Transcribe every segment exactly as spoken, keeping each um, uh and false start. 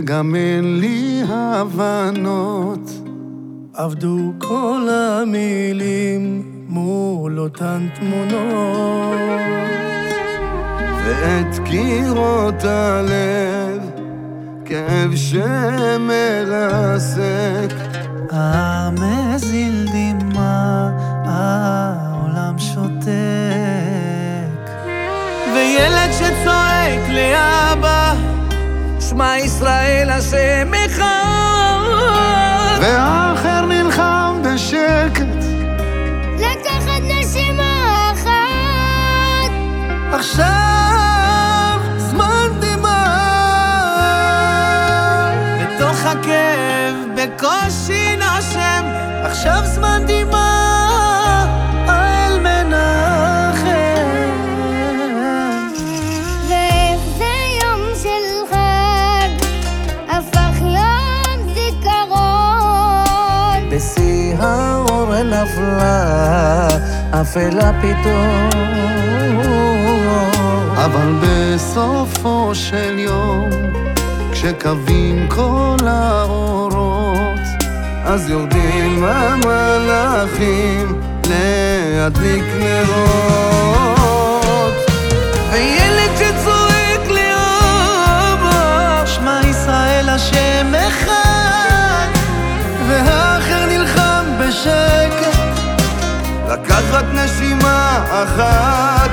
וגם אין לי הבנות. עבדו כל המילים מול אותן תמונות, ואת קירות הלב כאב שמרסק. המזיל דמעה, העולם שותק, וילד שצועק לאבא, שמע ישראל השם אחד, והאחר נלחם בשקט לקחת נשימה אחת. עכשיו זמן דמעה, בתוך הכאב בקושי נושם. עכשיו זמן דמעה, האל מנחם. ואיך זה יום של חג הפך יום זיכרון, בשיא האור נפלה אפלה פתאום. אבל בסופו של יום כשקווים כל האורות, אז יורדים המלאכים להדליק נרות. וילד שצועק לאבא, שמע ישראל השם אחד, והאחר נלחם בשקט, לקחת נשימה אחת.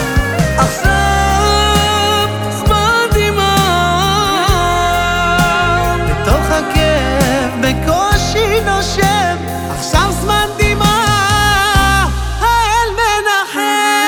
עכשיו זמן דמעה, בתוך הכאב בקושי נושם. עכשיו זמן דמעה, האל מנחם.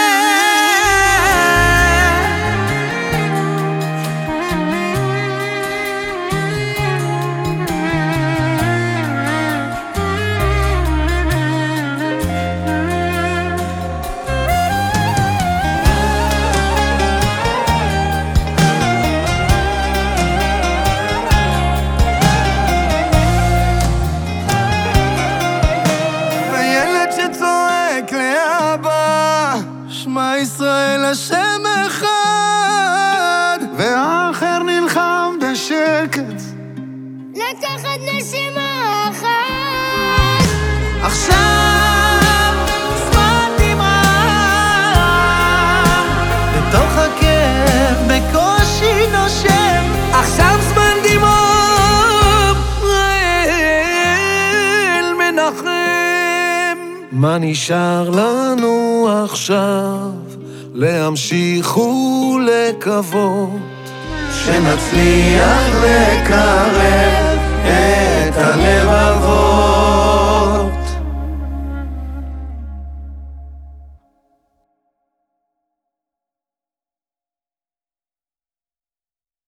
שמע ישראל השם אחד, והאחר נלחם בשקט לקחת נשימה אחת. עכשיו זמן דמעה, בתוך הכאב בקושי נושם. עכשיו זמן דמעה, האל מנחם. מה נשאר לנו עכשיו? להמשיך ולקוות שנצליח לקרב את הלב